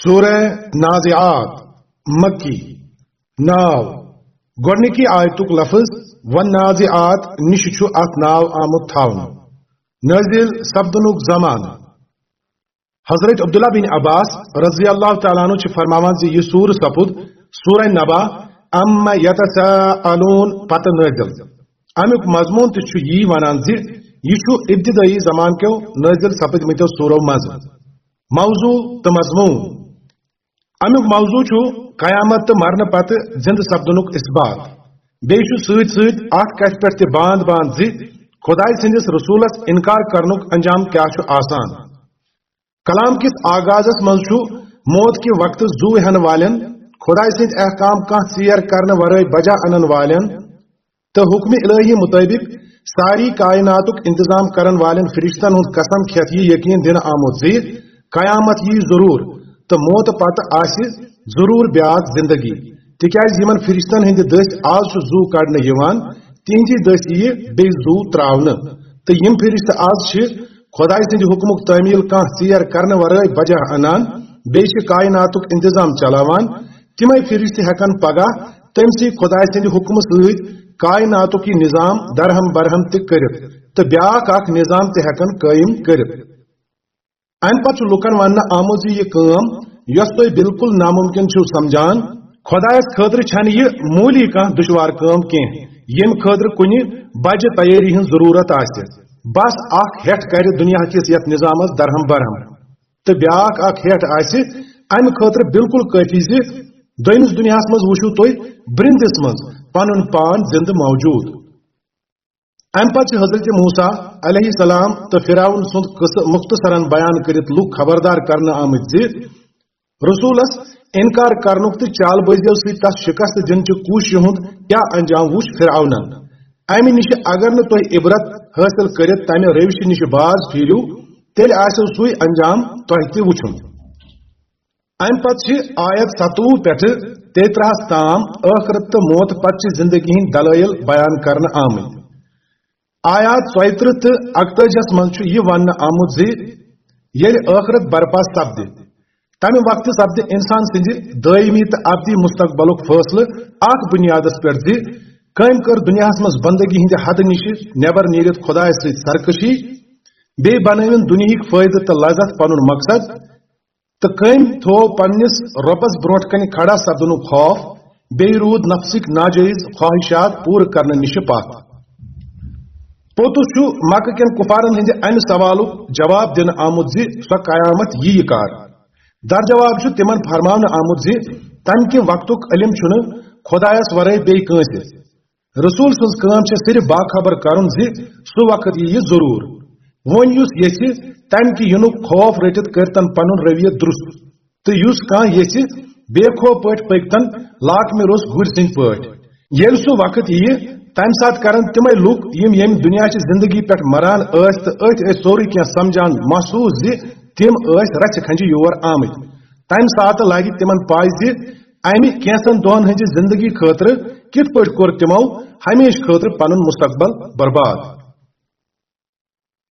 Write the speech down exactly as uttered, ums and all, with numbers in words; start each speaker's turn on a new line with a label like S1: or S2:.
S1: سورہ نازعات مکی ناو گۄڈنِکی آیتُک لفظ والنازعات نِش چھُ اتھ ناو آمُت تھاونہٕ نازل سپدنُک زمان حضرت عبداللہ بن عباس رضی اللہ تعالیٰ عنہ چھِ فرماوان زِ یہِ سوٗر سپُد سورہ نبا اما یتساءلون پتہٕ نازل امیُک مضموٗن تہِ چھُ یی ونان زِ یہِ چھُ ابتدٲئی زمان کیو نازل سپدمٕتیو سورو منٛزٕ موضوع تہٕ مضموٗن امیُک موضوع چھُ قیامت تہٕ مرنہٕ پتہٕ زندٕ سپدنُک اثبات بیٚیہِ چھُ سۭتۍ سۭتۍ اتھ کتھِ پٮ۪ٹھ تہِ باند باند زِ خۄداے سٕنٛدِس رسوٗلس انکار کرنُک انجام کیاہ چھُ آسان کلام کِس آغازس منٛز چھُ موت کہِ وقتہٕ زوٗ ہٮ۪نہٕ والٮ۪ن خۄداے سٕنٛدۍ احکام کانٛہہ ژیر کرنہٕ ورٲے بجا انن والٮ۪ن تہٕ حُکمہِ الہی مُطٲبِق ساری کائناتُک انتظام کرن والٮ۪ن فرشتن ہُنٛد قسم کھٮ۪تھ یہِ یقیٖن دِنہٕ آمُت زِ قیامت یی ضروٗر تہٕ موتہٕ پتہٕ آسہِ ضروٗر بیاکھ زندگی تِکیازِ یِمن فرشتن ہٕنٛدِ دٔسۍ آز چھُ زوٗ کڑنہٕ یِوان تِہنٛدِ دٔسۍ یِیہِ بیٚیہِ زوٗ تراونہٕ تہٕ یِم فرشتہٕ آز چھِ خۄداے سٕنٛدِ حُکمُک تعمیٖل کانٛہہ ژیر کرنہٕ ورٲے بجا انان بیٚیہِ چھِ کائناتُک انتظام چلاوان تِمے فرشتہٕ ہٮ۪کن پگاہ تٔمسٕے خۄداے سٕنٛدِ حُکمہٕ سۭتۍ کائناتُک یہِ نظام درہم برہم تہِ کٔرِتھ تہٕ بیاکھ اکھ نظام تہِ ہٮ۪کن قٲیِم کٔرِتھ امہِ پتہٕ چھُ لُکن وننہٕ آمُت زِ یہِ کٲم یۄس تُہۍ بالکل ناممکن چھِو سمجھان خۄدایس خٲطرٕ چھنہٕ یہِ موٗلی کانٛہہ دُشوار کٲم کینٛہہ ییٚمہِ خٲطرٕ کُنہِ بجہِ تیٲری ہٕنٛز ضروٗرت آسہِ بس اکھ ہٮ۪ٹھ کرِ دُنیا کِس یتھ نظامس درہم برہم تہٕ بیاکھ اکھ ہٮ۪ٹھ آسہِ امہِ خٲطرٕ بالکل کٲفی زِ دوٚیمِس دُنیاہس منٛز وٕچھِو تُہۍ برٛنٛدِس منٛز پنُن پان زندٕ موجوٗد امہِ پتہٕ چھِ حضرت موسیٰ علیہ السلام تہٕ فرعون سُنٛد قصہٕ مختصرن بیان کٔرِتھ لُکھ خبردار کرنہٕ آمٕتۍ زِ رسوٗلس انکار کرنُک تہٕ چال بٲزیو سۭتۍ تس شکست دِنچہِ کوٗششہِ ہُنٛد کیاہ انجام وُچھ فرعونن امہِ نِش اگر نہٕ تُہۍ عبرت حٲصِل کٔرِتھ تمہِ روشہِ نِش باز پھیٖرِو تیٚلہِ آسیو سُے انجام تۄہہِ تہِ وٕچھُن امہِ پتہٕ چھِ آیت ستوُہ پٮ۪ٹھٕ تیترہس تام ٲخرت تہٕ موت پتہٕ چہِ زندگی ہٕنٛدۍ دلٲیل بیان کرنہٕ آمٕتۍ آیات ژۄیہِ ترٕہ تہٕ اکتٲجیس منٛز چھُ یہِ وننہٕ آمُت زِ ییٚلہِ ٲخرت برپا سپدِ تمہِ وقتہٕ سپدِ انسان سٕنٛدِ دٲیمی تہٕ ابدی مستقبلُک فٲصلہٕ اتھ بُنیادس پٮ۪ٹھ زِ کٔمۍ کٔر دُنیاہس منٛز بندگی ہٕنٛدِ حدٕ نِش نٮ۪بر نیٖرِتھ خۄدایس سۭتۍ سرکٔشی بیٚیہِ بنٲوِن دُنہِکۍ فٲیدٕ تہٕ لذت پنُن مقصد تہٕ کٔمۍ تھوو پننِس رۄبس برونٛٹھ کنہِ کھڑا سپدنُک خوف بیٚیہِ روٗد نفسٕکۍ ناجٲیز خواہشات پوٗرٕ کرنہٕ نِش پتھ پوٚتُس چھُ مکہٕ کٮ۪ن کُفارن ہٕنٛدِ امہِ سوالُک جواب دِنہٕ آمُت زِ سۄ قیامت ییہِ کر درجواب چھُ تِمن فرماونہٕ آمُت زِ تمہِ کہِ وقتُک علم چھُنہٕ خۄدایس ورٲے بیٚیہِ کٲنٛسہِ رسوٗل سٕنٛز کٲم چھےٚ صرف باخبر کرُن زِ سُہ وقت ییہِ ضروٗر وۄنۍ یُس یژھِ تمہِ کہِ یِنُک خوف رٔٹِتھ کٔرتن پنُن رویہ درست تہٕ یُس کانٛہہ یژھِ بے خوف پٲٹھۍ پٔکتن لاکمہِ روٚس گُرۍ سٕنٛدۍ پٲٹھۍ ییٚلہِ سُہ وقت ییہِ تمہِ ساتہٕ کرن تِمے لُکھ یِم ییٚمہِ دُنیاچہِ زندگی پٮ۪ٹھ مران ٲسۍ تہٕ أتھۍ ٲسۍ سورُے کینٛہہ سمجھان محسوٗس زِ تِم ٲسۍ رژھِ کھنجہِ یور آمٕتۍ تمہِ ساتہٕ لگہِ تِمن پاے زِ امہِ کینٛژن دۄہن ہٕنٛزِ زندگی خٲطرٕ کِتھ پٲٹھۍ کوٚر تِمو ہمیشہٕ خٲطرٕ پنُن مستقبل برباد